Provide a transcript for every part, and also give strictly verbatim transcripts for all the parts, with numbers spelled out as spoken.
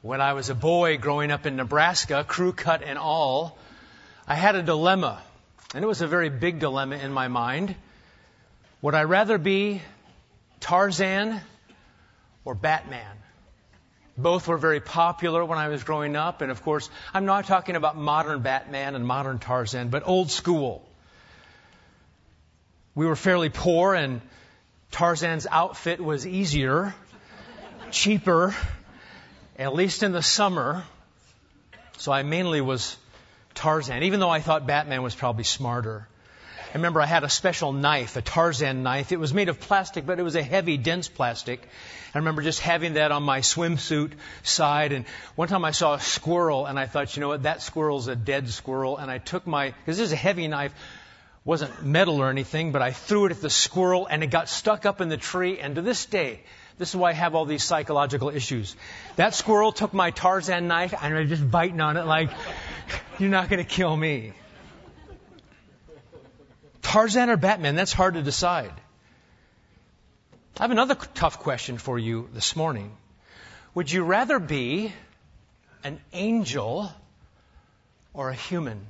When I was a boy growing up in Nebraska, crew cut and all, I had a dilemma. And it was a very big dilemma in my mind. Would I rather be Tarzan or Batman? Both were very popular when I was growing up. And of course, I'm not talking about modern Batman and modern Tarzan, but old school. We were fairly poor, and Tarzan's outfit was easier, cheaper, at least in the summer. So I mainly was Tarzan, even though I thought Batman was probably smarter. I remember I had a special knife, a Tarzan knife. It was made of plastic, but it was a heavy, dense plastic. I remember just having that on my swimsuit side. And one time I saw a squirrel, and I thought, you know what, that squirrel's a dead squirrel. And I took my, because this is a heavy knife, wasn't metal or anything, but I threw it at the squirrel, and it got stuck up in the tree. And to this day, this is why I have all these psychological issues. That squirrel took my Tarzan knife, and I was just biting on it like, you're not going to kill me. Tarzan or Batman, that's hard to decide. I have another tough question for you this morning. Would you rather be an angel or a human?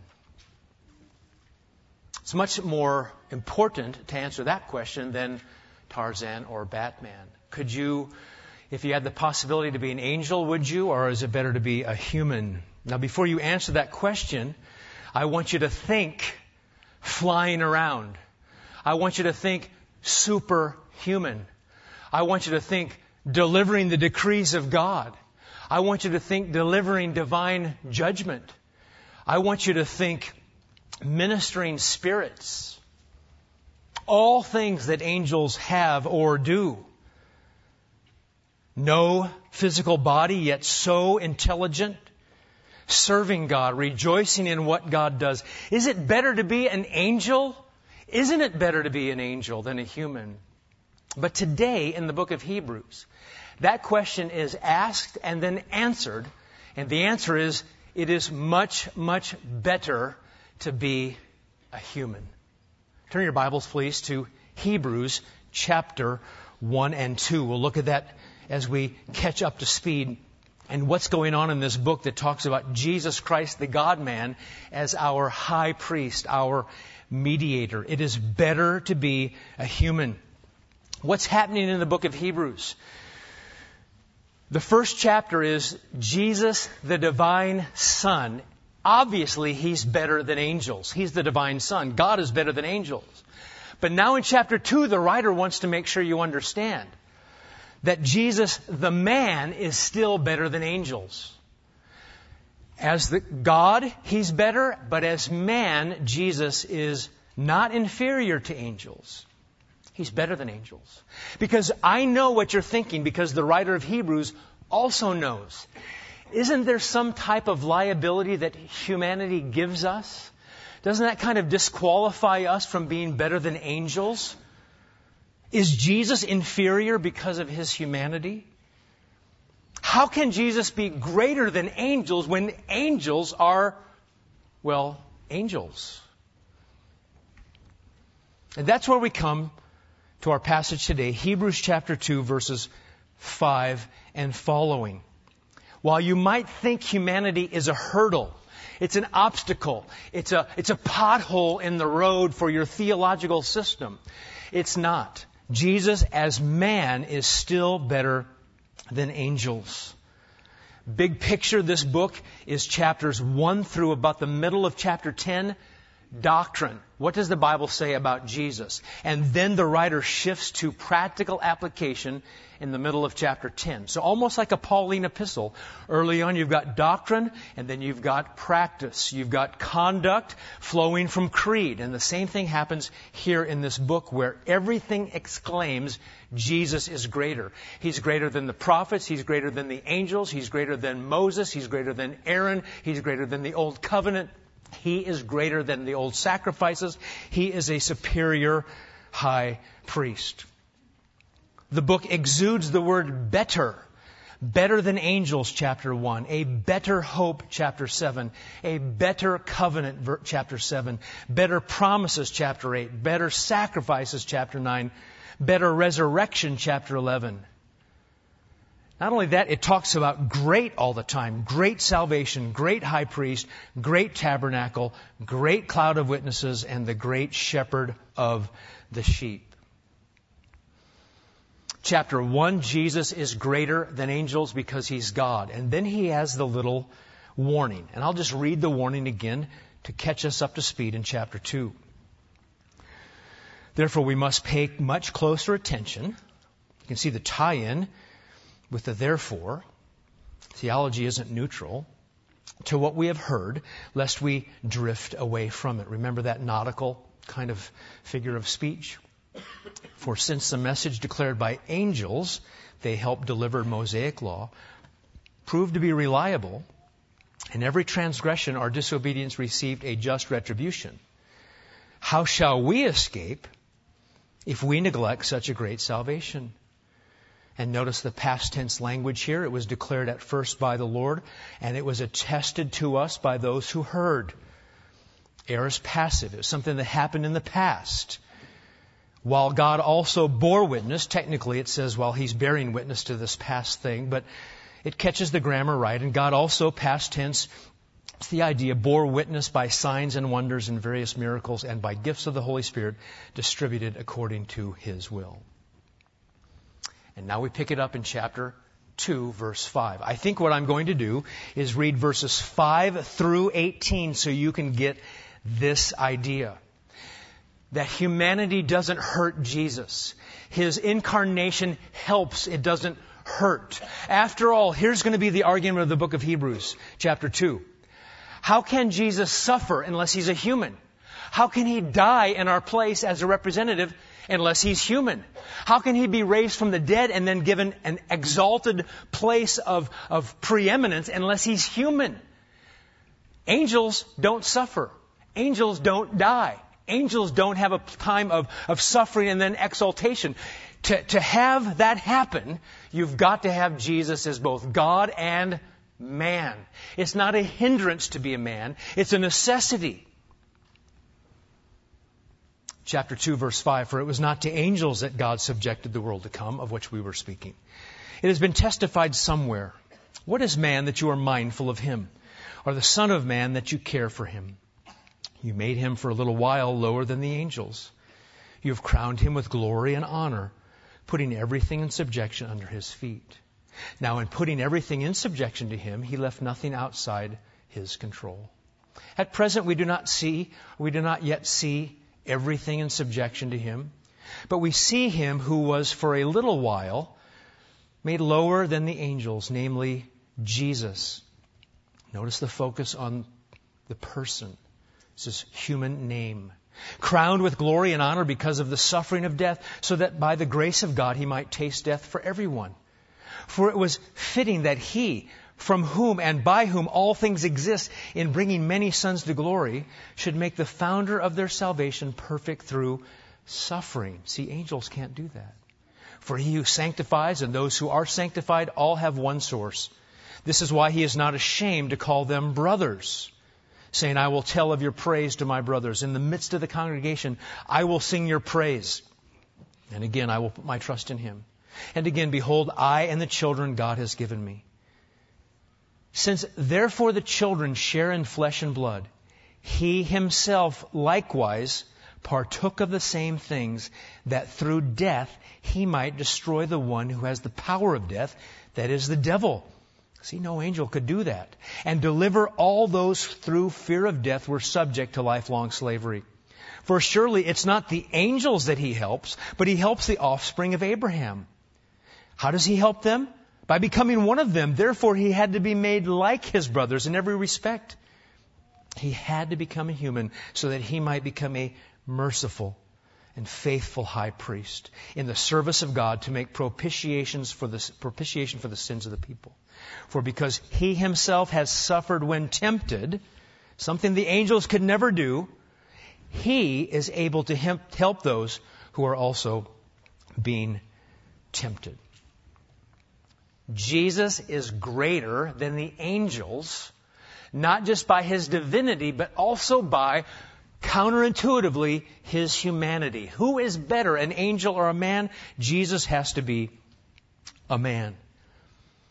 It's much more important to answer that question than Tarzan or Batman. Could you, if you had the possibility to be an angel, would you, or is it better to be a human? Now, before you answer that question, I want you to think flying around. I want you to think superhuman. I want you to think delivering the decrees of God. I want you to think delivering divine judgment. I want you to think ministering spirits. All things that angels have or do. No physical body, yet so intelligent. Serving God, rejoicing in what God does. Is it better to be an angel? Isn't it better to be an angel than a human? But today, in the book of Hebrews, that question is asked and then answered. And the answer is, it is much, much better to be a human. Turn your Bibles, please, to Hebrews chapter one and two. We'll look at that as we catch up to speed and what's going on in this book that talks about Jesus Christ, the God-man, as our high priest, our mediator. It is better to be a human. What's happening in the book of Hebrews? The first chapter is Jesus, the divine Son. Obviously, He's better than angels. He's the divine Son. God is better than angels. But now in chapter two, the writer wants to make sure you understand that Jesus, the man, is still better than angels. As the God, He's better, but as man, Jesus is not inferior to angels. He's better than angels. Because I know what you're thinking, because the writer of Hebrews also knows. Isn't there some type of liability that humanity gives us? Doesn't that kind of disqualify us from being better than angels? Is Jesus inferior because of His humanity? How can Jesus be greater than angels when angels are, well, angels? And that's where we come to our passage today, Hebrews chapter two, verses five and following. While you might think humanity is a hurdle, it's an obstacle, it's a, it's a pothole in the road for your theological system, it's not. Jesus as man is still better than angels. Big picture, this book is chapters one through about the middle of chapter ten. Doctrine. What does the Bible say about Jesus? And then the writer shifts to practical application in the middle of chapter ten. So almost like a Pauline epistle. Early on you've got doctrine, and then you've got practice. You've got conduct flowing from creed. And the same thing happens here in this book, where everything exclaims Jesus is greater. He's greater than the prophets. He's greater than the angels. He's greater than Moses. He's greater than Aaron. He's greater than the old covenant. He is greater than the old sacrifices. He is a superior high priest. The book exudes the word better. Better than angels, chapter one. A better hope, chapter seven. A better covenant, chapter seven. Better promises, chapter eight. Better sacrifices, chapter nine. Better resurrection, chapter eleven. Not only that, it talks about great all the time. Great salvation, great high priest, great tabernacle, great cloud of witnesses, and the great shepherd of the sheep. Chapter one, Jesus is greater than angels because He's God. And then He has the little warning. And I'll just read the warning again to catch us up to speed in chapter two. Therefore, we must pay much closer attention. You can see the tie-in with the therefore. Theology isn't neutral. To what we have heard, lest we drift away from it. Remember that nautical kind of figure of speech? For since the message declared by angels, they helped deliver Mosaic law, proved to be reliable, in every transgression or disobedience received a just retribution, how shall we escape if we neglect such a great salvation? And notice the past tense language here. It was declared at first by the Lord, and it was attested to us by those who heard. Aorist passive. It was something that happened in the past. While God also bore witness, technically it says while He's bearing witness to this past thing, but it catches the grammar right. And God also, past tense, it's the idea, bore witness by signs and wonders and various miracles and by gifts of the Holy Spirit distributed according to His will. And now we pick it up in chapter two, verse five. I think what I'm going to do is read verses five through eighteen so you can get this idea. That humanity doesn't hurt Jesus. His incarnation helps. It doesn't hurt. After all, here's going to be the argument of the book of Hebrews, chapter two. How can Jesus suffer unless He's a human? How can He die in our place as a representative unless He's human? How can He be raised from the dead and then given an exalted place of, of preeminence unless He's human? Angels don't suffer. Angels don't die. Angels don't have a time of, of suffering and then exaltation. To, to have that happen, you've got to have Jesus as both God and man. It's not a hindrance to be a man. It's a necessity. Chapter two, verse five, for it was not to angels that God subjected the world to come, of which we were speaking. It has been testified somewhere. What is man that you are mindful of him? Or the Son of Man that you care for him? You made him for a little while lower than the angels. You have crowned him with glory and honor, putting everything in subjection under his feet. Now, in putting everything in subjection to him, he left nothing outside his control. At present, we do not see, we do not yet see everything in subjection to him, but we see him who was for a little while made lower than the angels, namely Jesus. Notice the focus on the person. It's his human name. Crowned with glory and honor because of the suffering of death, so that by the grace of God he might taste death for everyone. For it was fitting that he, from whom and by whom all things exist, in bringing many sons to glory, should make the founder of their salvation perfect through suffering. See, angels can't do that. For he who sanctifies and those who are sanctified all have one source. This is why he is not ashamed to call them brothers, saying, I will tell of your praise to my brothers. In the midst of the congregation, I will sing your praise. And again, I will put my trust in him. And again, behold, I and the children God has given me. Since therefore the children share in flesh and blood, he himself likewise partook of the same things, that through death he might destroy the one who has the power of death, that is the devil. See, no angel could do that. And deliver all those through fear of death were subject to lifelong slavery. For surely it's not the angels that he helps, but he helps the offspring of Abraham. How does he help them? By becoming one of them. Therefore, he had to be made like his brothers in every respect. He had to become a human so that he might become a merciful and faithful high priest in the service of God to make propitiations for the, propitiation for the sins of the people. For because he himself has suffered when tempted, something the angels could never do, he is able to help those who are also being tempted. Jesus is greater than the angels, not just by his divinity, but also by, counterintuitively, his humanity. Who is better, an angel or a man? Jesus has to be a man.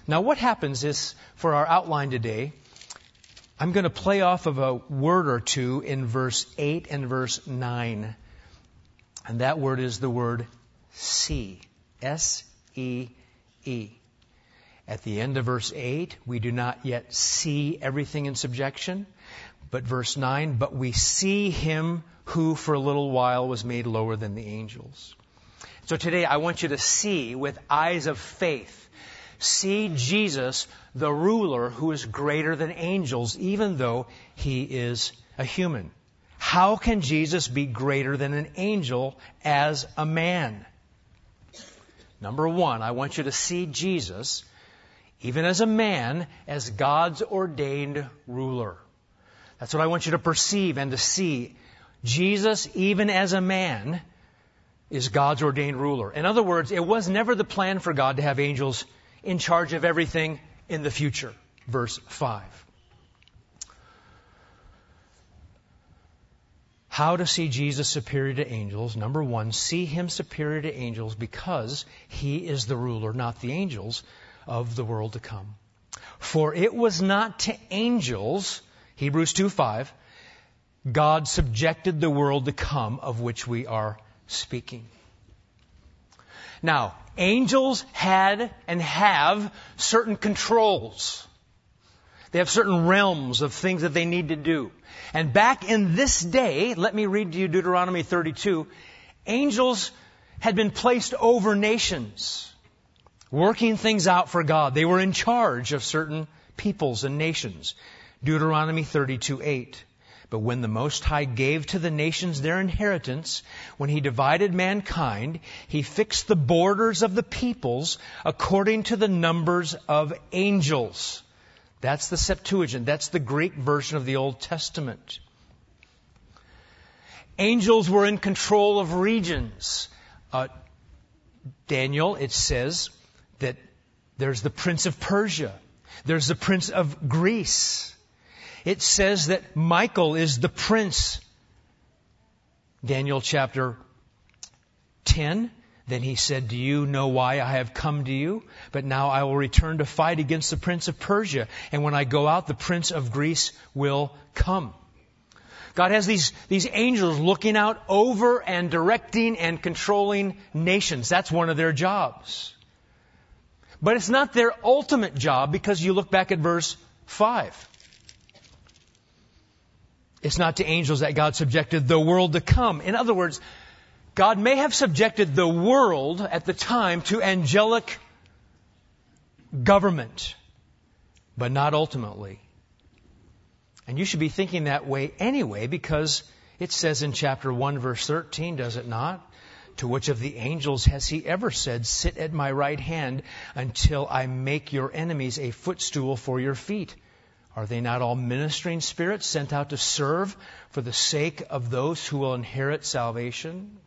Now what happens is, for our outline today, I'm going to play off of a word or two in verse eight and verse nine. And that word is the word see. S E E. At the end of verse eight, we do not yet see everything in subjection. But verse nine, but we see him who for a little while was made lower than the angels. So today I want you to see with eyes of faith. See Jesus, the ruler who is greater than angels, even though he is a human. How can Jesus be greater than an angel as a man? Number one, I want you to see Jesus, even as a man, as God's ordained ruler. That's what I want you to perceive and to see. Jesus, even as a man, is God's ordained ruler. In other words, it was never the plan for God to have angels in charge of everything in the future. Verse five. How to see Jesus superior to angels? Number one, see him superior to angels because he is the ruler, not the angels, of the world to come. For it was not to angels, Hebrews two five, God subjected the world to come of which we are speaking. Now, angels had and have certain controls. They have certain realms of things that they need to do. And back in this day, let me read to you Deuteronomy thirty-two, angels had been placed over nations, working things out for God. They were in charge of certain peoples and nations. Deuteronomy thirty-two eight. But when the Most High gave to the nations their inheritance, when he divided mankind, he fixed the borders of the peoples according to the numbers of angels. That's the Septuagint. That's the Greek version of the Old Testament. Angels were in control of regions. Uh, Daniel, it says that there's the Prince of Persia. There's the Prince of Greece. It says that Michael is the prince. Daniel chapter ten. Then he said, do you know why I have come to you? But now I will return to fight against the Prince of Persia. And when I go out, the Prince of Greece will come. God has these, these angels looking out over and directing and controlling nations. That's one of their jobs. But it's not their ultimate job because you look back at verse five. It's not to angels that God subjected the world to come. In other words, God may have subjected the world at the time to angelic government, but not ultimately. And you should be thinking that way anyway, because it says in chapter one, verse thirteen, does it not? To which of the angels has he ever said, sit at my right hand until I make your enemies a footstool for your feet? Are they not all ministering spirits sent out to serve for the sake of those who will inherit salvation?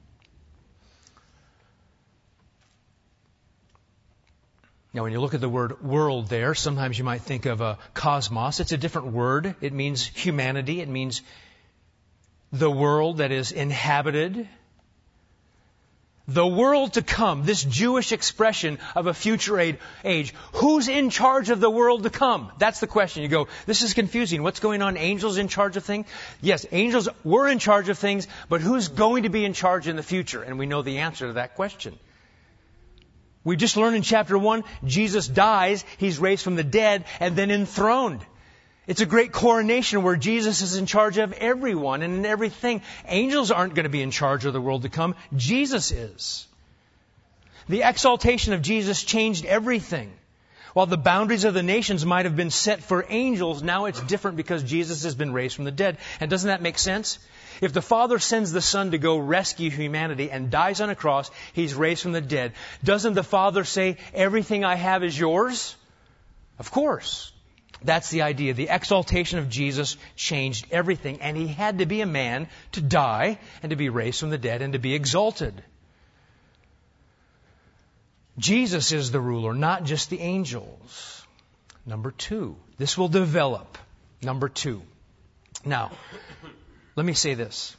Now, when you look at the word world there, sometimes you might think of a cosmos. It's a different word. It means humanity. It means the world that is inhabited. The world to come, this Jewish expression of a future age. Who's in charge of the world to come? That's the question. You go, this is confusing. What's going on? Angels in charge of things? Yes, angels were in charge of things, but who's going to be in charge in the future? And we know the answer to that question. We just learned in chapter one, Jesus dies, he's raised from the dead, and then enthroned. It's a great coronation where Jesus is in charge of everyone and in everything. Angels aren't going to be in charge of the world to come. Jesus is. The exaltation of Jesus changed everything. While the boundaries of the nations might have been set for angels, now it's different because Jesus has been raised from the dead. And doesn't that make sense? If the Father sends the Son to go rescue humanity and dies on a cross, he's raised from the dead. Doesn't the Father say, everything I have is yours? Of course. That's the idea. The exaltation of Jesus changed everything. And he had to be a man to die and to be raised from the dead and to be exalted. Jesus is the ruler, not just the angels. Number two. This will develop. Number two. Now, let me say this.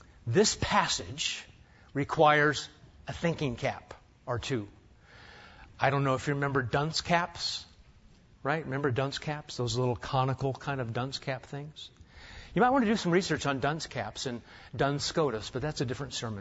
This passage requires a thinking cap or two. I don't know if you remember dunce caps, right? Remember dunce caps? Those little conical kind of dunce cap things? You might want to do some research on dunce caps and Duns Scotus, but that's a different sermon.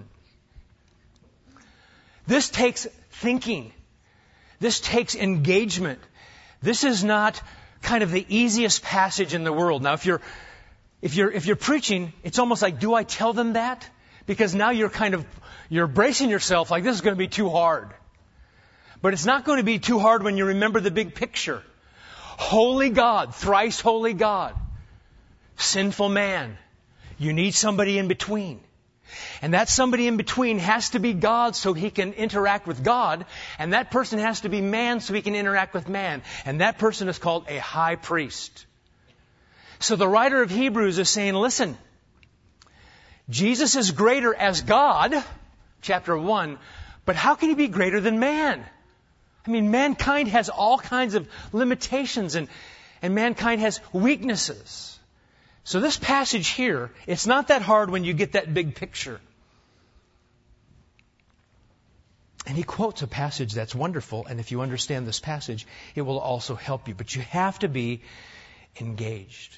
This takes thinking. This takes engagement. This is not kind of the easiest passage in the world. Now, if you're if you're if you're preaching, it's almost like, do I tell them that? Because now you're kind of you're bracing yourself like this is going to be too hard. But it's not going to be too hard when you remember the big picture. Holy God, thrice holy God, sinful man. You need somebody in between. And that somebody in between has to be God so he can interact with God. And that person has to be man so he can interact with man. And that person is called a high priest. So the writer of Hebrews is saying, listen, Jesus is greater as God, chapter one, but how can he be greater than man? I mean, mankind has all kinds of limitations and, and mankind has weaknesses. So this passage here, it's not that hard when you get that big picture. And he quotes a passage that's wonderful, and if you understand this passage, it will also help you. But you have to be engaged.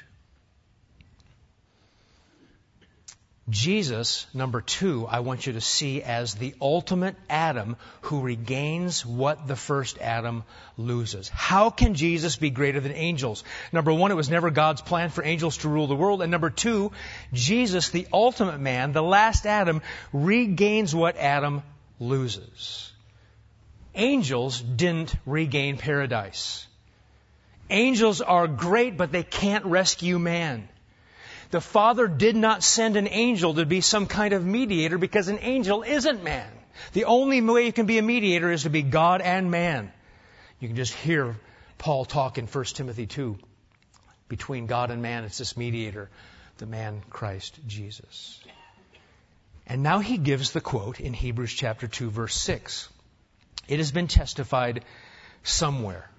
Jesus, number two, I want you to see as the ultimate Adam who regains what the first Adam loses. How can Jesus be greater than angels? Number one, it was never God's plan for angels to rule the world. And number two, Jesus, the ultimate man, the last Adam, regains what Adam loses. Angels didn't regain paradise. Angels are great, but they can't rescue man. The Father did not send an angel to be some kind of mediator because an angel isn't man. The only way you can be a mediator is to be God and man. You can just hear Paul talk in First Timothy two. Between God and man, it's this mediator, the man Christ Jesus. And now he gives the quote in Hebrews chapter two, verse six. It has been testified somewhere.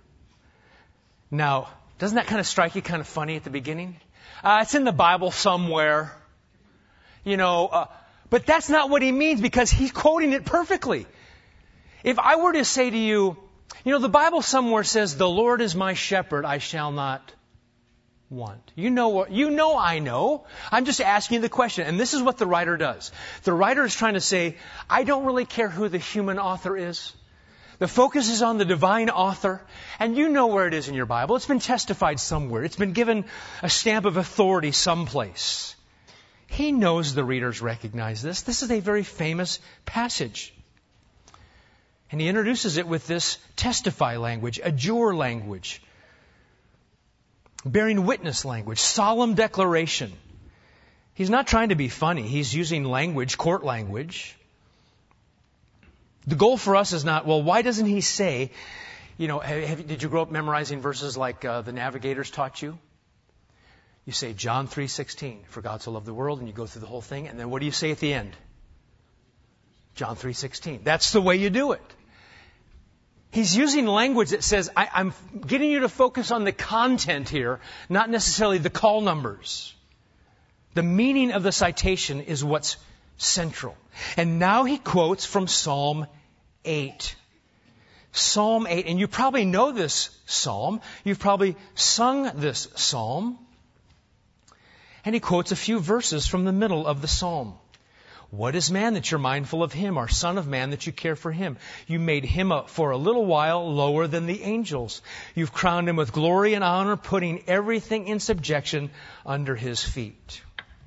Now, doesn't that kind of strike you kind of funny at the beginning? Uh, it's in the Bible somewhere. You know, uh, but that's not what he means because he's quoting it perfectly. If I were to say to you, you know, the Bible somewhere says, the Lord is my shepherd, I shall not want. You know what, you know I know. I'm just asking you the question. And this is what the writer does. The writer is trying to say, I don't really care who the human author is. The focus is on the divine author, and you know where it is in your Bible. It's been testified somewhere. It's been given a stamp of authority someplace. He knows the readers recognize this. This is a very famous passage. And he introduces it with this testify language, adjure language, bearing witness language, solemn declaration. He's not trying to be funny. He's using language, court language. The goal for us is not, well, why doesn't he say, you know, have, did you grow up memorizing verses like uh, the Navigators taught you? You say John three sixteen, for God so loved the world, and you go through the whole thing, and then what do you say at the end? John three sixteen. That's the way you do it. He's using language that says, I, I'm getting you to focus on the content here, not necessarily the call numbers. The meaning of the citation is what's central. And now he quotes from Psalm eight. Psalm eight. And you probably know this psalm. You've probably sung this psalm. And he quotes a few verses from the middle of the psalm. What is man that you're mindful of him, or son of man that you care for him? You made him up for a little while lower than the angels. You've crowned him with glory and honor, putting everything in subjection under his feet.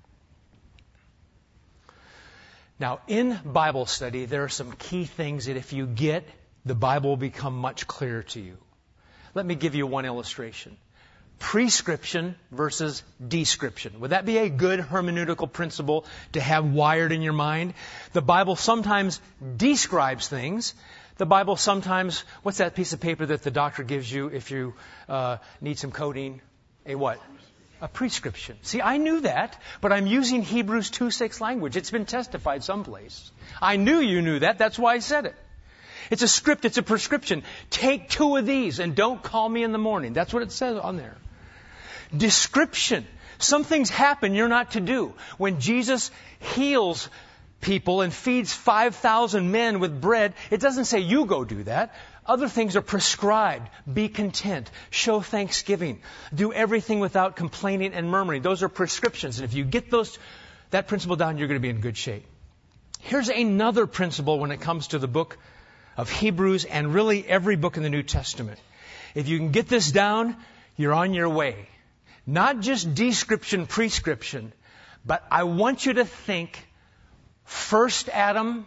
Now, in Bible study, there are some key things that if you get, the Bible will become much clearer to you. Let me give you one illustration. Prescription versus description. Would that be a good hermeneutical principle to have wired in your mind? The Bible sometimes describes things. The Bible sometimes, what's that piece of paper that the doctor gives you if you uh, need some codeine? A what? A prescription. See, I knew that, but I'm using Hebrews two six language. It's been testified someplace. I knew you knew that. That's why I said it. It's a script. It's a prescription. Take two of these and don't call me in the morning. That's what it says on there. Description. Some things happen you're not to do. When Jesus heals people and feeds five thousand men with bread, it doesn't say you go do that. Other things are prescribed. Be content. Show thanksgiving. Do everything without complaining and murmuring. Those are prescriptions. And if you get those, that principle down, you're going to be in good shape. Here's another principle when it comes to the book of Hebrews and really every book in the New Testament. If you can get this down, you're on your way. Not just description, prescription, but I want you to think first Adam,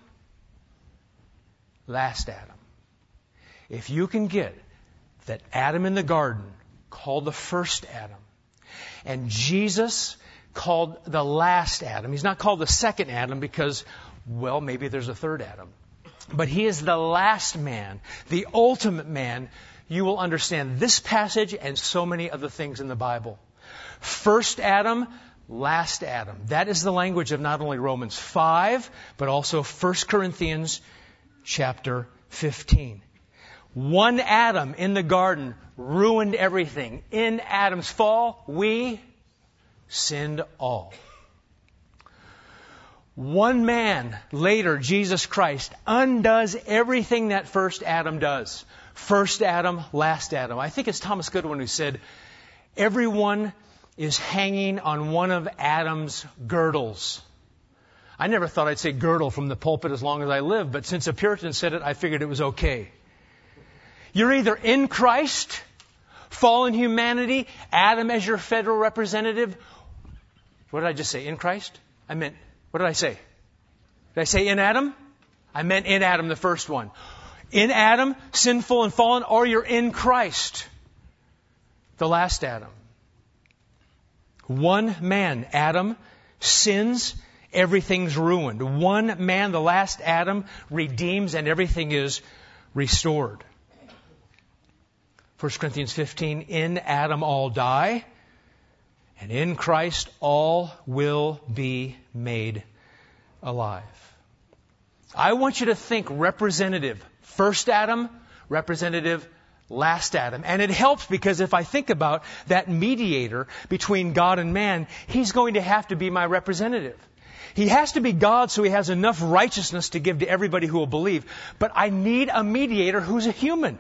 last Adam. If you can get that Adam in the garden called the first Adam, and Jesus called the last Adam. He's not called the second Adam because, well, maybe there's a third Adam. But he is the last man, the ultimate man. You will understand this passage and so many other things in the Bible. First Adam, last Adam. That is the language of not only Romans five, but also First Corinthians chapter fifteen. One Adam in the garden ruined everything. In Adam's fall, we sinned all. One man later, Jesus Christ, undoes everything that first Adam does. First Adam, last Adam. I think it's Thomas Goodwin who said, everyone is hanging on one of Adam's girdles. I never thought I'd say girdle from the pulpit as long as I lived, but since a Puritan said it, I figured it was okay. You're either in Christ, fallen humanity, Adam as your federal representative. What did I just say? In Christ? I meant, what did I say? Did I say in Adam? I meant in Adam, the first one. In Adam, sinful and fallen, or you're in Christ, the last Adam. One man, Adam, sins, everything's ruined. One man, the last Adam, redeems and everything is restored. First Corinthians fifteen, in Adam all die, and in Christ all will be made alive. I want you to think representative. First Adam, representative, last Adam. And it helps because if I think about that mediator between God and man, he's going to have to be my representative. He has to be God so he has enough righteousness to give to everybody who will believe. But I need a mediator who's a human.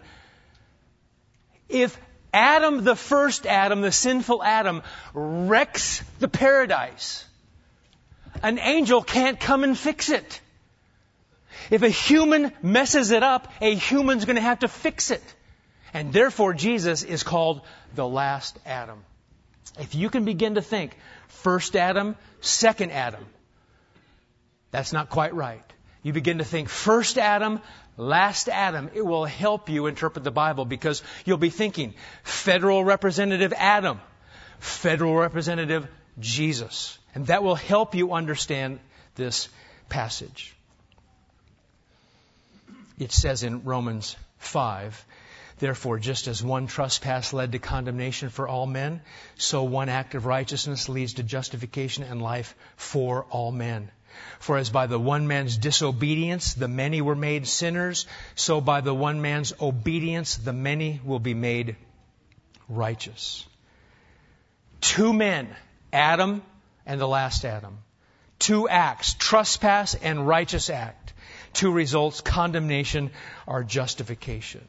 If Adam, the first Adam, the sinful Adam, wrecks the paradise, an angel can't come and fix it. If a human messes it up, a human's going to have to fix it. And therefore, Jesus is called the last Adam. If you can begin to think, first Adam, second Adam, that's not quite right. You begin to think, first Adam, last Adam. It will help you interpret the Bible because you'll be thinking, federal representative Adam, federal representative Jesus. And that will help you understand this passage. It says in Romans five, therefore, just as one trespass led to condemnation for all men, so one act of righteousness leads to justification and life for all men. For as by the one man's disobedience the many were made sinners, so by the one man's obedience the many will be made righteous. Two men, Adam and the last Adam. Two acts, trespass and righteous act. Two results, condemnation or justification.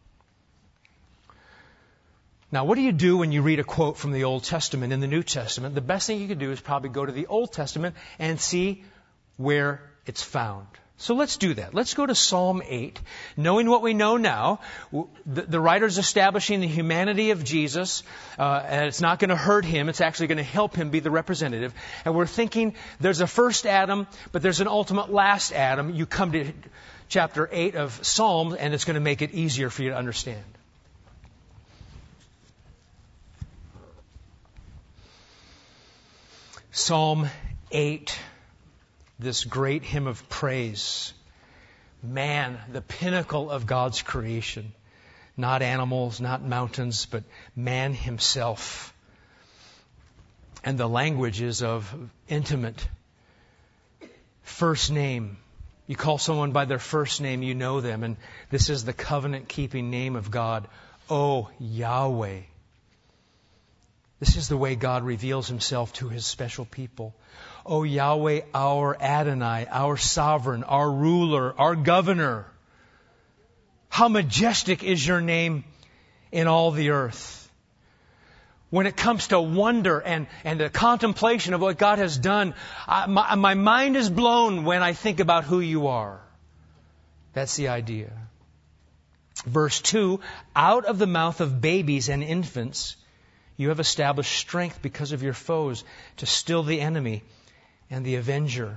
Now, what do you do when you read a quote from the Old Testament in the New Testament? The best thing you can do is probably go to the Old Testament and see where it's found. So let's do that. Let's go to Psalm eight. Knowing what we know now, the, the writer's establishing the humanity of Jesus, uh, and it's not going to hurt him. It's actually going to help him be the representative. And we're thinking there's a first Adam, but there's an ultimate last Adam. You come to chapter eight of Psalms, and it's going to make it easier for you to understand. Psalm eight. This great hymn of praise. Man, the pinnacle of God's creation. Not animals, not mountains, but man himself. And the language is of intimate first name. You call someone by their first name, you know them. And this is the covenant-keeping name of God. O Yahweh. This is the way God reveals himself to his special people. O Yahweh, our Adonai, our sovereign, our ruler, our governor. How majestic is your name in all the earth. When it comes to wonder and, and the contemplation of what God has done, I, my, my mind is blown when I think about who you are. That's the idea. Verse two, out of the mouth of babies and infants, you have established strength because of your foes to still the enemy and the avenger.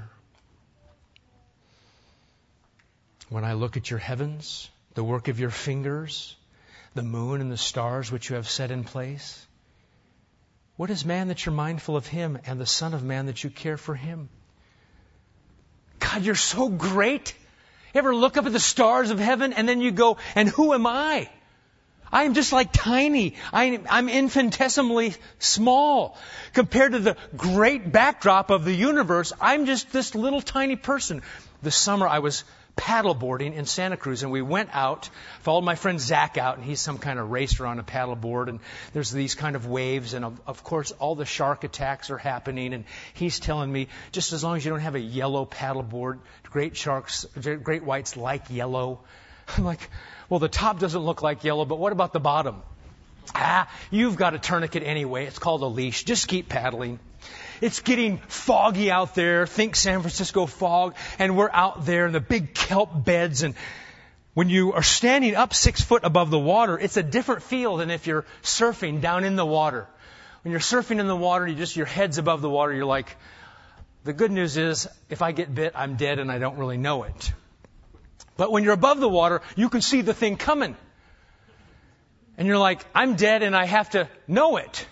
When I look at your heavens, the work of your fingers, the moon and the stars which you have set in place, what is man that you're mindful of him, and the son of man that you care for him? God, you're so great. You ever look up at the stars of heaven and then you go, and who am I? I am just like tiny. I, I'm infinitesimally small. Compared to the great backdrop of the universe, I'm just this little tiny person. This summer I was paddleboarding in Santa Cruz, and we went out, followed my friend Zach out, and he's some kind of racer on a paddleboard, and there's these kind of waves, and of, of course all the shark attacks are happening, and he's telling me, just as long as you don't have a yellow paddleboard, great sharks, great whites like yellow. I'm like, well, the top doesn't look like yellow, but what about the bottom? Ah, you've got a tourniquet anyway. It's called a leash. Just keep paddling. It's getting foggy out there. Think San Francisco fog. And we're out there in the big kelp beds. And when you are standing up six foot above the water, it's a different feel than if you're surfing down in the water. When you're surfing in the water, you just, your head's above the water. You're like, the good news is, if I get bit, I'm dead and I don't really know it. But when you're above the water, you can see the thing coming. And you're like, I'm dead and I have to know it.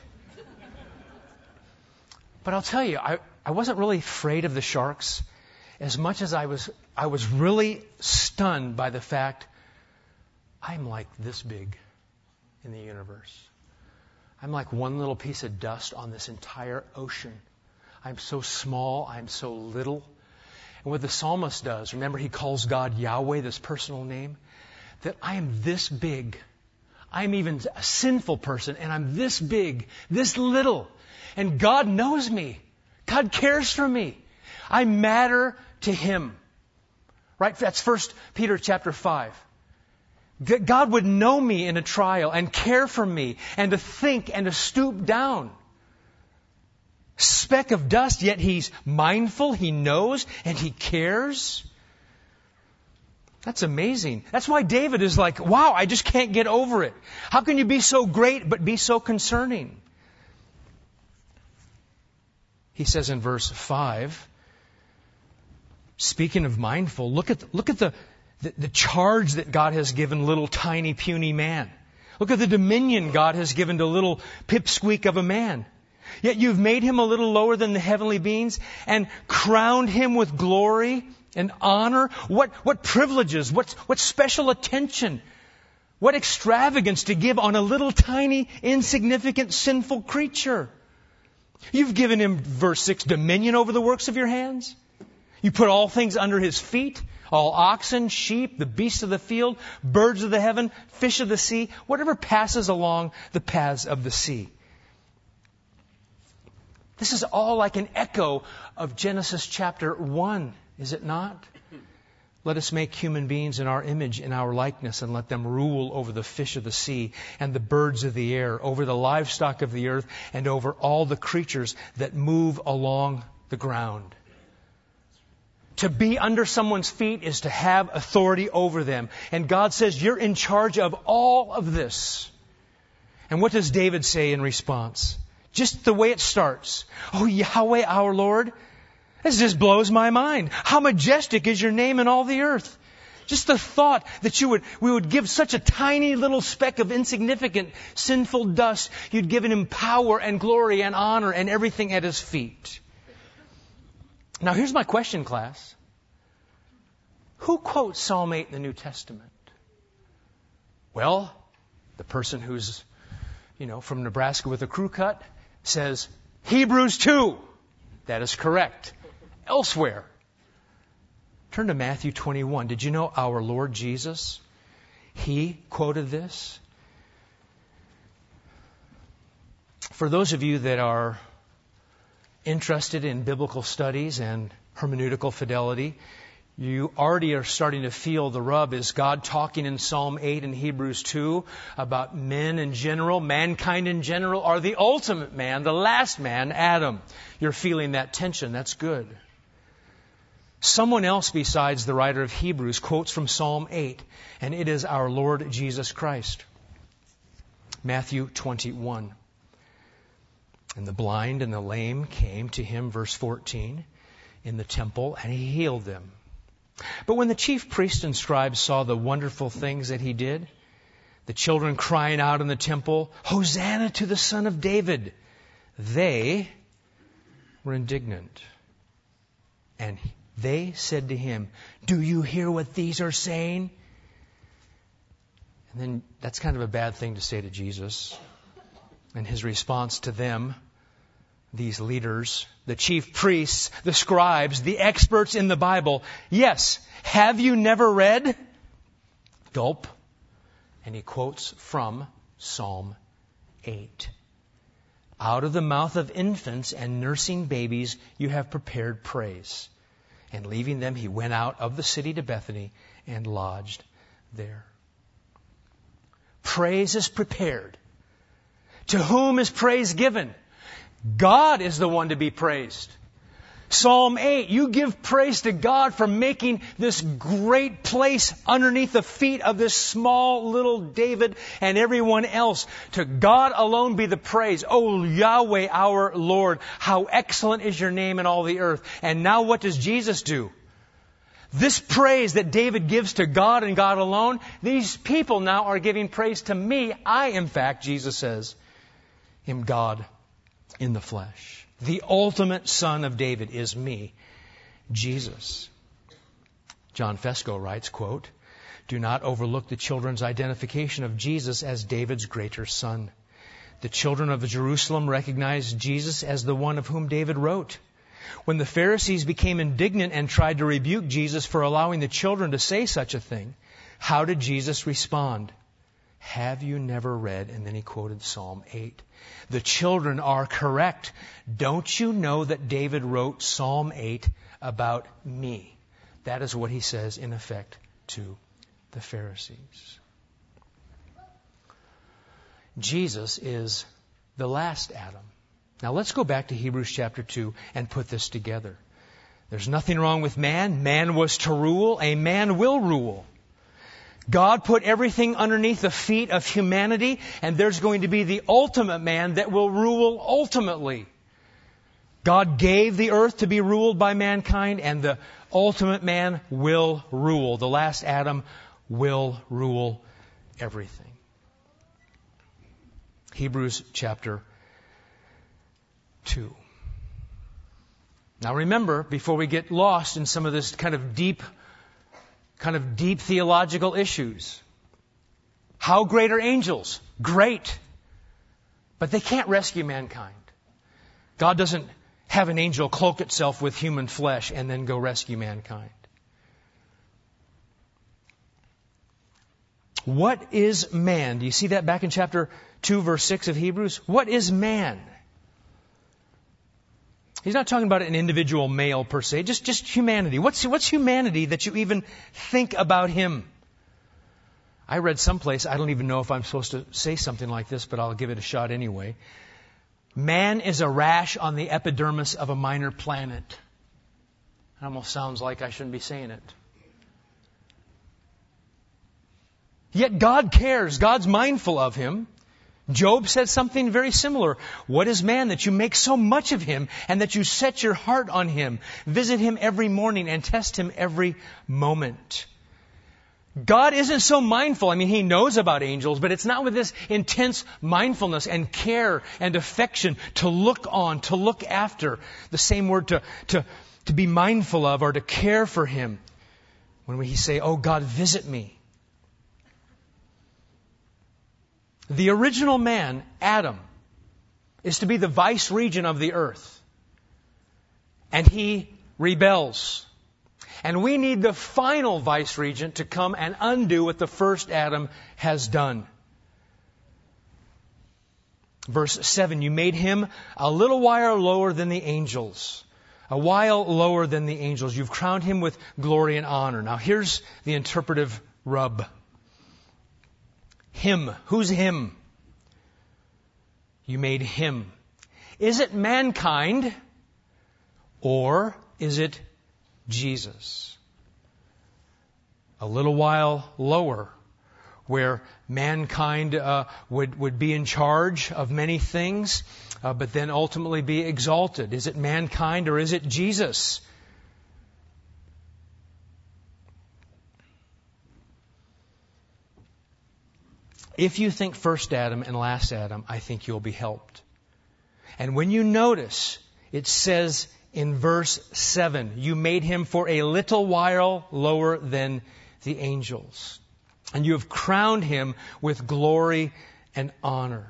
But I'll tell you, I, I wasn't really afraid of the sharks as much as I was, I was really stunned by the fact I'm like this big in the universe. I'm like one little piece of dust on this entire ocean. I'm so small, I'm so little. And what the psalmist does, remember he calls God Yahweh, this personal name, that I am this big. I'm even a sinful person, and I'm this big, this little. And God knows me. God cares for me. I matter to Him. Right? That's First Peter chapter five. God would know me in a trial and care for me and to think and to stoop down. Speck of dust, yet He's mindful, He knows, and He cares. That's amazing. That's why David is like, wow, I just can't get over it. How can you be so great but be so concerning? He says in verse five, speaking of mindful, look at, look at the, the, the charge that God has given little tiny puny man. Look at the dominion God has given to little pipsqueak of a man. Yet you've made him a little lower than the heavenly beings and crowned him with glory and honor. What, what privileges, what, what special attention, what extravagance to give on a little tiny, insignificant, sinful creature. You've given him, verse six, dominion over the works of your hands. You put all things under his feet, all oxen, sheep, the beasts of the field, birds of the heaven, fish of the sea, whatever passes along the paths of the sea. This is all like an echo of Genesis chapter one, is it not? Let us make human beings in our image, in our likeness, and let them rule over the fish of the sea and the birds of the air, over the livestock of the earth, and over all the creatures that move along the ground. To be under someone's feet is to have authority over them. And God says, you're in charge of all of this. And what does David say in response? Just the way it starts. Oh, Yahweh, our Lord. This just blows my mind. How majestic is your name in all the earth. Just the thought that you would, we would give such a tiny little speck of insignificant, sinful dust. You'd given him power and glory and honor and everything at his feet. Now here's my question, class. Who quotes Psalm eight in the New Testament? Well, the person who's, you know, from Nebraska with a crew cut says, Hebrews two. That is correct. Elsewhere, turn to Matthew twenty-one. Did you know our Lord Jesus, He quoted this? For those of you that are interested in biblical studies and hermeneutical fidelity, You already are starting to feel the rub. Is God talking in Psalm eight and Hebrews two about men in general, mankind in general, or the ultimate man, the last man, Adam? You're feeling that tension. That's good. Someone else besides the writer of Hebrews quotes from Psalm eight, and it is our Lord Jesus Christ. Matthew twenty-one. And the blind and the lame came to him, verse fourteen, in the temple, and he healed them. But when the chief priests and scribes saw the wonderful things that he did, the children crying out in the temple, Hosanna to the Son of David, they were indignant. And they said to him, do you hear what these are saying? And then that's kind of a bad thing to say to Jesus. And his response to them, these leaders, the chief priests, the scribes, the experts in the Bible. Yes, have you never read? Gulp. And he quotes from Psalm eight. Out of the mouth of infants and nursing babies you have prepared praise. And leaving them, he went out of the city to Bethany and lodged there. Praise is prepared. To whom is praise given? God is the one to be praised. Psalm eight, you give praise to God for making this great place underneath the feet of this small little David and everyone else. To God alone be the praise. Oh, Yahweh, our Lord, how excellent is your name in all the earth. And now what does Jesus do? This praise that David gives to God and God alone, these people now are giving praise to me. I, in fact, Jesus says, am God in the flesh. The ultimate son of David is me, Jesus. John Fesco writes, quote, do not overlook the children's identification of Jesus as David's greater son. The children of Jerusalem recognized Jesus as the one of whom David wrote. When the Pharisees became indignant and tried to rebuke Jesus for allowing the children to say such a thing, how did Jesus respond? Have you never read? And then he quoted Psalm eight. The children are correct. Don't you know that David wrote Psalm eight about me? That is what he says in effect to the Pharisees. Jesus is the last Adam. Now let's go back to Hebrews chapter two and put this together. There's nothing wrong with man. Man was to rule. A man will rule. God put everything underneath the feet of humanity, and there's going to be the ultimate man that will rule ultimately. God gave the earth to be ruled by mankind, and the ultimate man will rule. The last Adam will rule everything. Hebrews chapter two. Now remember, before we get lost in some of this kind of deep kind of deep theological issues. How great are angels? Great. But they can't rescue mankind. God doesn't have an angel cloak itself with human flesh and then go rescue mankind. What is man? Do you see that back in chapter two, verse six of Hebrews? What is man? He's not talking about an individual male per se, just, just humanity. What's, what's humanity that you even think about him? I read someplace, I don't even know if I'm supposed to say something like this, but I'll give it a shot anyway. Man is a rash on the epidermis of a minor planet. It almost sounds like I shouldn't be saying it. Yet God cares. God's mindful of him. Job said something very similar. What is man that you make so much of him and that you set your heart on him? Visit him every morning and test him every moment. God isn't so mindful. I mean, he knows about angels, but it's not with this intense mindfulness and care and affection to look on, to look after. The same word to, to, to be mindful of or to care for him. When we say, oh God, visit me. The original man, Adam, is to be the vice regent of the earth. And he rebels. And we need the final vice regent to come and undo what the first Adam has done. Verse seven, you made him a little while lower than the angels. A while lower than the angels. You've crowned him with glory and honor. Now here's the interpretive rub. Him. Who's him? You made him. Is it mankind or is it Jesus? A little while lower, where mankind uh, would, would be in charge of many things, uh, but then ultimately be exalted. Is it mankind or is it Jesus? If you think first Adam and last Adam, I think you'll be helped. And when you notice, it says in verse seven, you made him for a little while lower than the angels. And you have crowned him with glory and honor.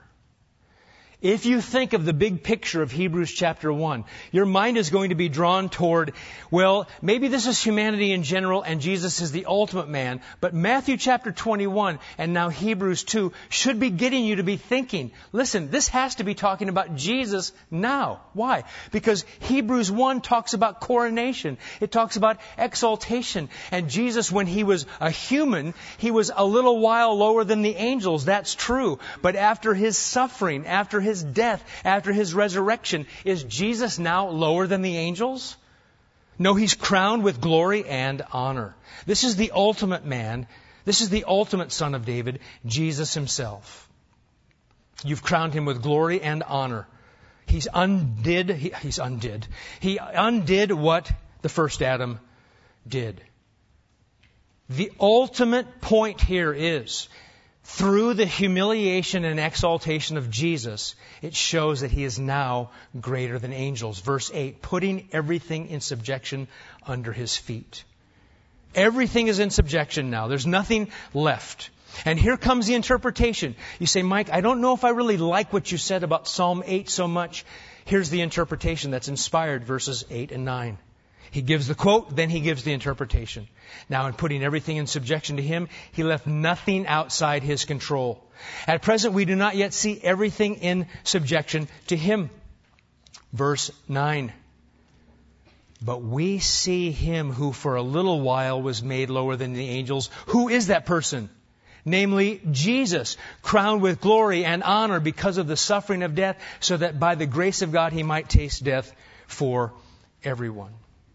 If you think of the big picture of Hebrews chapter one, your mind is going to be drawn toward, well, maybe this is humanity in general and Jesus is the ultimate man, but Matthew chapter twenty-one and now Hebrews two should be getting you to be thinking, listen, this has to be talking about Jesus now. Why? Because Hebrews one talks about coronation. It talks about exaltation. And Jesus, when he was a human, he was a little while lower than the angels. That's true. But after his suffering, after his death, after his resurrection, is Jesus now lower than the angels? No, he's crowned with glory and honor. This is the ultimate man. This is the ultimate son of David, Jesus himself. You've crowned him with glory and honor. He's undid, he, he's undid. He undid what the first Adam did. The ultimate point here is, through the humiliation and exaltation of Jesus, it shows that he is now greater than angels. Verse eight, putting everything in subjection under his feet. Everything is in subjection now. There's nothing left. And here comes the interpretation. You say, Mike, I don't know if I really like what you said about Psalm eight so much. Here's the interpretation that's inspired verses eight and nine. He gives the quote, then he gives the interpretation. Now, in putting everything in subjection to him, he left nothing outside his control. At present, we do not yet see everything in subjection to him. Verse nine. But we see him who for a little while was made lower than the angels. Who is that person? Namely, Jesus, crowned with glory and honor because of the suffering of death, so that by the grace of God he might taste death for everyone.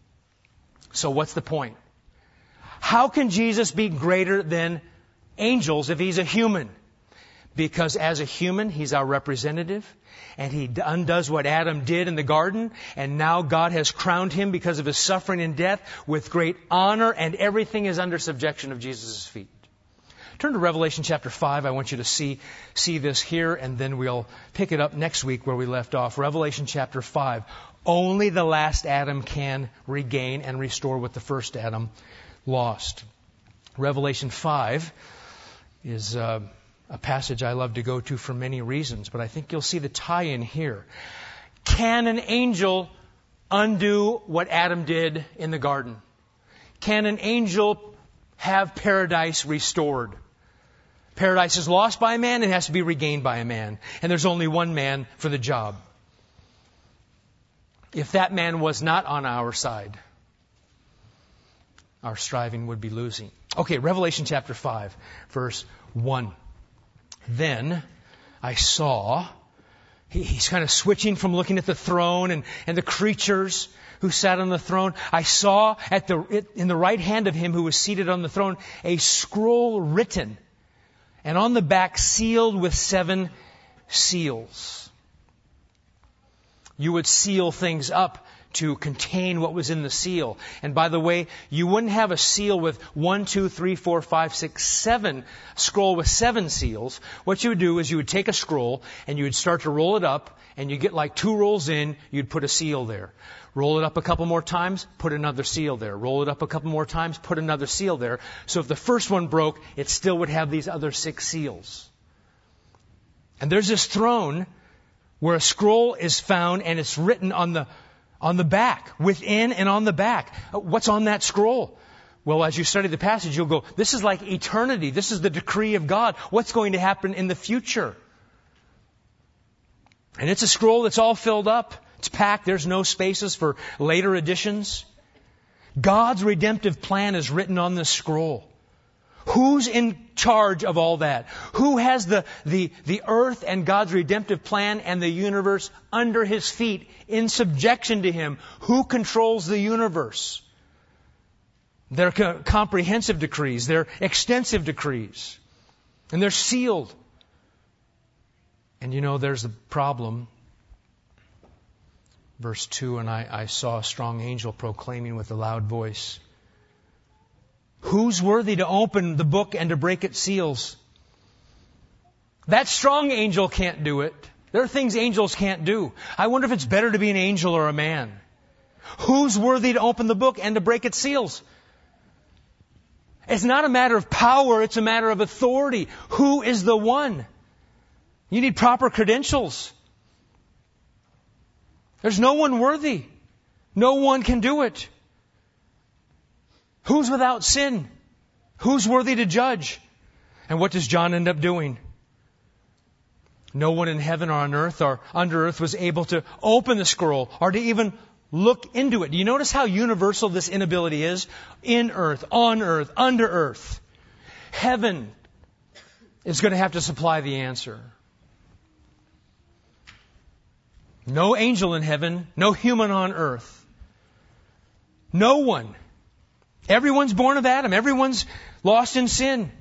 So what's the point? How can Jesus be greater than angels if he's a human? Because as a human, he's our representative, and he undoes what Adam did in the garden, and now God has crowned him because of his suffering and death with great honor, and everything is under subjection of Jesus' feet. Turn to Revelation chapter five. I want you to see, see this here, and then we'll pick it up next week where we left off. Revelation chapter five. Only the last Adam can regain and restore what the first Adam lost. Revelation five is uh, a passage I love to go to for many reasons, but I think you'll see the tie-in here. Can an angel undo what Adam did in the garden? Can an angel have paradise restored? Paradise is lost by a man, it has to be regained by a man. And there's only one man for the job. If that man was not on our side, our striving would be losing. Okay, Revelation chapter five, verse one. Then I saw, he, he's kind of switching from looking at the throne and, and the creatures who sat on the throne. I saw at the in the right hand of him who was seated on the throne a scroll written, and on the back sealed with seven seals. You would seal things up to contain what was in the seal. And by the way, you wouldn't have a seal with one, two, three, four, five, six, seven, scroll with seven seals. What you would do is you would take a scroll and you would start to roll it up, and you get like two rolls in, you'd put a seal there. Roll it up a couple more times, put another seal there. Roll it up a couple more times, put another seal there. So if the first one broke, it still would have these other six seals. And there's this throne where a scroll is found, and it's written on the on the back, within and on the back. What's on that scroll? Well, as you study the passage, you'll go, this is like eternity. This is the decree of God. What's going to happen in the future? And it's a scroll that's all filled up. It's packed. There's no spaces for later additions. God's redemptive plan is written on this scroll. Who's in charge of all that? Who has the, the, the earth and God's redemptive plan and the universe under His feet in subjection to Him? Who controls the universe? They're co- comprehensive decrees. They're extensive decrees. And they're sealed. And you know, there's the problem. Verse two, and I, I saw a strong angel proclaiming with a loud voice, who's worthy to open the book and to break its seals? That strong angel can't do it. There are things angels can't do. I wonder if it's better to be an angel or a man. Who's worthy to open the book and to break its seals? It's not a matter of power, it's a matter of authority. Who is the one? You need proper credentials. There's no one worthy. No one can do it. Who's without sin? Who's worthy to judge? And what does John end up doing? No one in heaven or on earth or under earth was able to open the scroll or to even look into it. Do you notice how universal this inability is? In earth, on earth, under earth. Heaven is going to have to supply the answer. No angel in heaven, no human on earth. No one. Everyone's born of Adam. Everyone's lost in sin.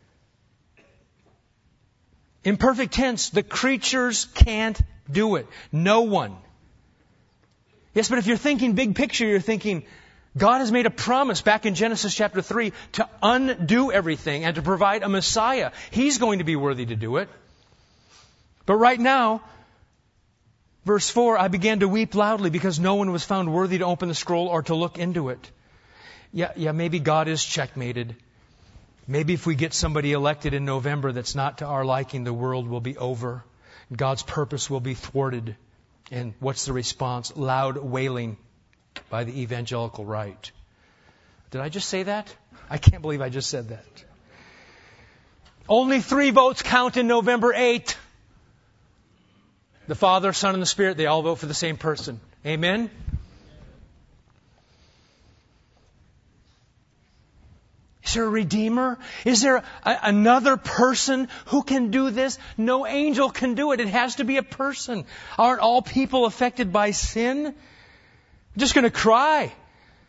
In perfect tense, the creatures can't do it. No one. Yes, but if you're thinking big picture, you're thinking, God has made a promise back in Genesis chapter three to undo everything and to provide a Messiah. He's going to be worthy to do it. But right now, verse four, I began to weep loudly because no one was found worthy to open the scroll or to look into it. Yeah, yeah, maybe God is checkmated. Maybe if we get somebody elected in November that's not to our liking, the world will be over. God's purpose will be thwarted. And what's the response? Loud wailing by the evangelical right. Did I just say that? I can't believe I just said that. Only three votes count in November eighth. The Father, Son, and the Spirit, they all vote for the same person. Amen? Is there a Redeemer? Is there a, another person who can do this? No angel can do it. It has to be a person. Aren't all people affected by sin? I'm just going to cry. I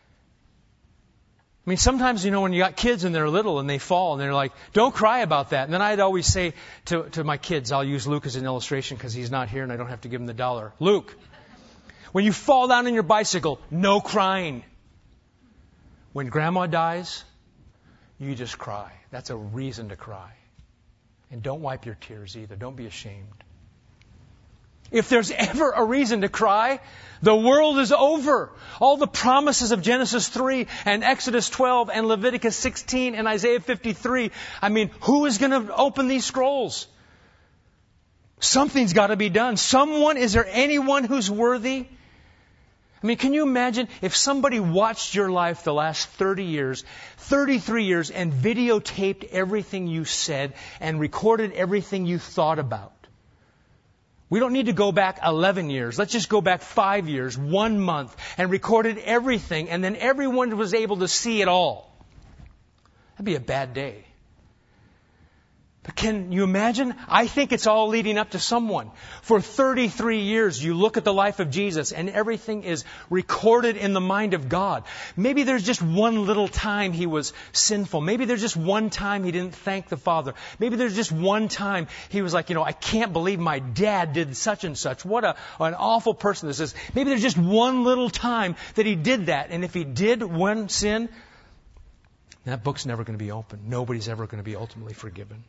mean, sometimes, you know, when you got kids and they're little and they fall and they're like, don't cry about that. And then I'd always say to, to my kids, I'll use Luke as an illustration because he's not here and I don't have to give him the dollar. Luke, when you fall down on your bicycle, no crying. When grandma dies, you just cry. That's a reason to cry. And don't wipe your tears either. Don't be ashamed. If there's ever a reason to cry, the world is over. All the promises of Genesis three and Exodus twelve and Leviticus sixteen and Isaiah fifty-three. I mean, who is going to open these scrolls? Something's got to be done. Someone, is there anyone who's worthy? I mean, can you imagine if somebody watched your life the last thirty years, thirty-three years, and videotaped everything you said and recorded everything you thought about? We don't need to go back eleven years. Let's just go back five years, one month, and recorded everything, and then everyone was able to see it all. That'd be a bad day. But can you imagine? I think it's all leading up to someone. For thirty-three years, you look at the life of Jesus and everything is recorded in the mind of God. Maybe there's just one little time he was sinful. Maybe there's just one time he didn't thank the Father. Maybe there's just one time he was like, you know, I can't believe my dad did such and such. What a, an awful person this is. Maybe there's just one little time that he did that. And if he did one sin, that book's never going to be opened. Nobody's ever going to be ultimately forgiven.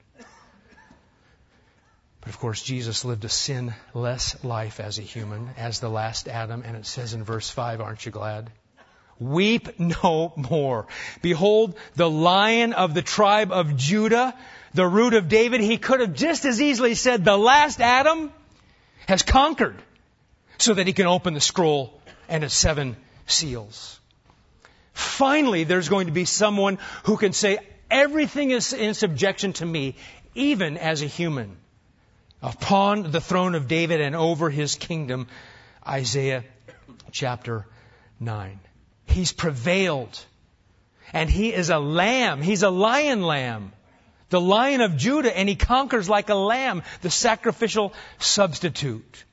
But of course, Jesus lived a sinless life as a human, as the last Adam. And it says in verse five, aren't you glad? Weep no more. Behold, the Lion of the tribe of Judah, the root of David. He could have just as easily said, the last Adam has conquered, so that he can open the scroll and its seven seals. Finally, there's going to be someone who can say, everything is in subjection to me, even as a human. Upon the throne of David and over his kingdom, Isaiah chapter nine. He's prevailed. And he is a lamb. He's a lion lamb. The Lion of Judah, and he conquers like a lamb, the sacrificial substitute.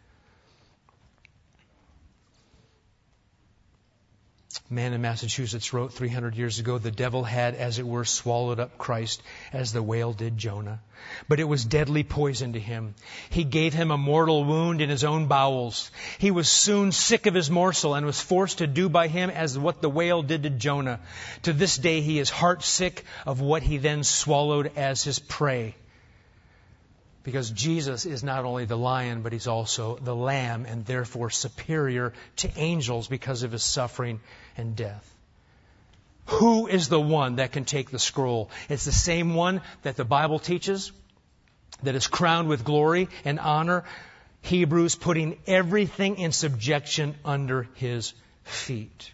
A man in Massachusetts wrote three hundred years ago, the devil had, as it were, swallowed up Christ as the whale did Jonah. But it was deadly poison to him. He gave him a mortal wound in his own bowels. He was soon sick of his morsel and was forced to do by him as what the whale did to Jonah. To this day he is heart sick of what he then swallowed as his prey. Because Jesus is not only the lion, but he's also the lamb, and therefore superior to angels because of his suffering and death. Who is the one that can take the scroll? It's the same one that the Bible teaches, that is crowned with glory and honor. Hebrews putting everything in subjection under his feet.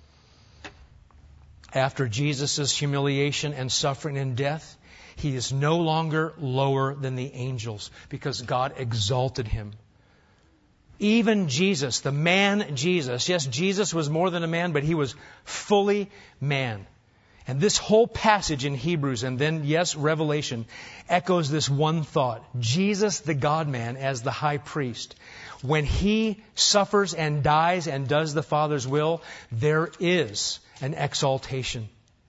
After Jesus' humiliation and suffering and death, he is no longer lower than the angels because God exalted him. Even Jesus, the man Jesus, yes, Jesus was more than a man, but he was fully man. And this whole passage in Hebrews and then, yes, Revelation echoes this one thought. Jesus, the God-man, as the high priest, when he suffers and dies and does the Father's will, there is an exaltation.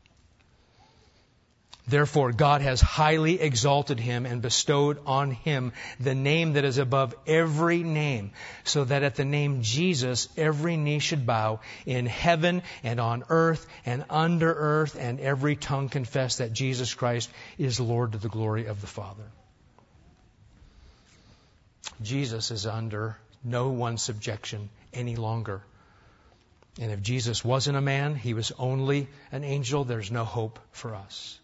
Therefore, God has highly exalted him and bestowed on him the name that is above every name, so that at the name Jesus, every knee should bow in heaven and on earth and under earth, and every tongue confess that Jesus Christ is Lord to the glory of the Father. Jesus is under no one's subjection any longer. And if Jesus wasn't a man, he was only an angel, there's no hope for us.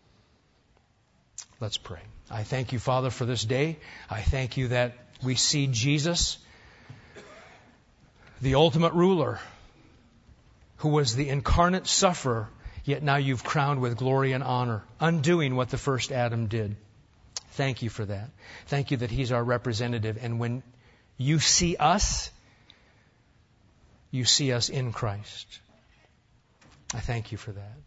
Let's pray. I thank you, Father, for this day. I thank you that we see Jesus, the ultimate ruler, who was the incarnate sufferer, yet now you've crowned with glory and honor, undoing what the first Adam did. Thank you for that. Thank you that he's our representative. And when you see us, you see us in Christ. I thank you for that.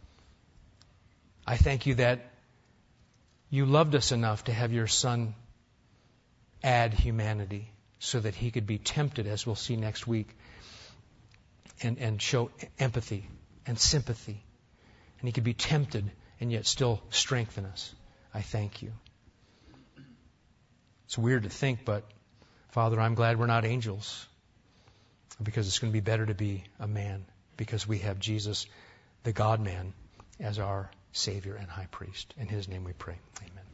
I thank you that you loved us enough to have your Son add humanity so that he could be tempted, as we'll see next week, and, and show empathy and sympathy. And he could be tempted and yet still strengthen us. I thank you. It's weird to think, but Father, I'm glad we're not angels, because it's going to be better to be a man, because we have Jesus, the God-man, as our Savior and High Priest. In his name we pray. Amen.